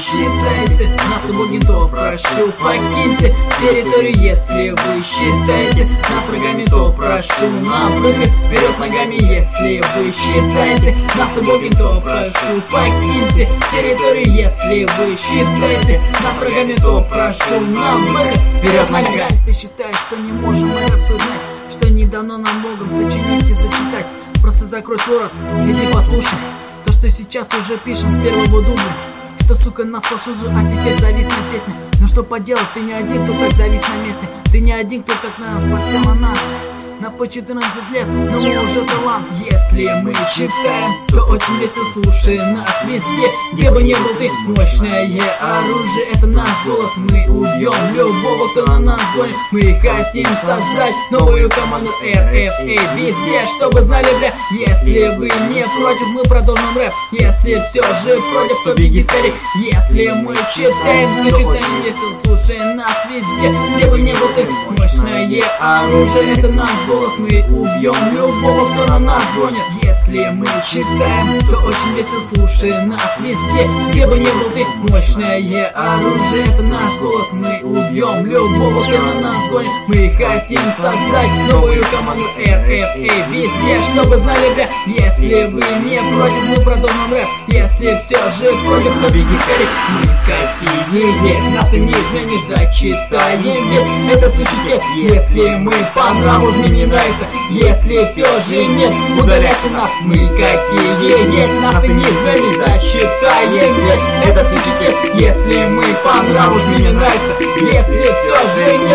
считаете нас убогим, то прошу, покиньте территорию. Если вы считаете нас врагами, то прошу, на выход вперед ногами. Если вы считаете нас убогим, то прошу, покиньте территорию. Если вы считаете нас врагами, то прошу, на выход вперед ногами. Ты считаешь, что не можем это обсуждать, что не дано нам Богом сочинить и зачитать? Просто закрой свой рот, иди послушай то, что сейчас уже пишем с первого дубля. Что, сука, нас послужил, а теперь завис на песне. Ну что поделать, ты не один, кто так завис на месте. Ты не один, кто так на нас подсел на нас. На по 14 лет, но мы уже талант. Если мы читаем, то очень весело, слушай нас везде. Где бы ни был ты, мощное оружие, это наш голос. Мы убьем любого, кто на нас гонит. Мы хотим создать новую команду RFA везде, чтобы знали, бля. Если вы не против, мы продолжим рэп. Если все же против, то беги скорее. Если мы читаем, то читаем весело, слушай нас везде. Где бы ни был ты, мощное оружие, это наш голос. Мы убьем любого, кто на нас гонит. Если мы читаем, то очень весело, слушай нас везде. Где бы ни был ты, мощное оружие, это наш голос. Мы убьем любого, кто на нас гонит. Мы хотим создать новую команду RFA везде, чтобы знали, бля. Если вы не против, мы продолжим рэп. Если все же против, то беги скорее. Мы какие есть, нас ты не изменишь, зачитаем весь этот сущий текст. Если мы по нраву не нравится, если все же нет, удаляйся нахуй. Мы какие есть, нас ты не изменишь, зачитаем весь этот сущий текст. Если мы по нраву не нравится, если все же нет,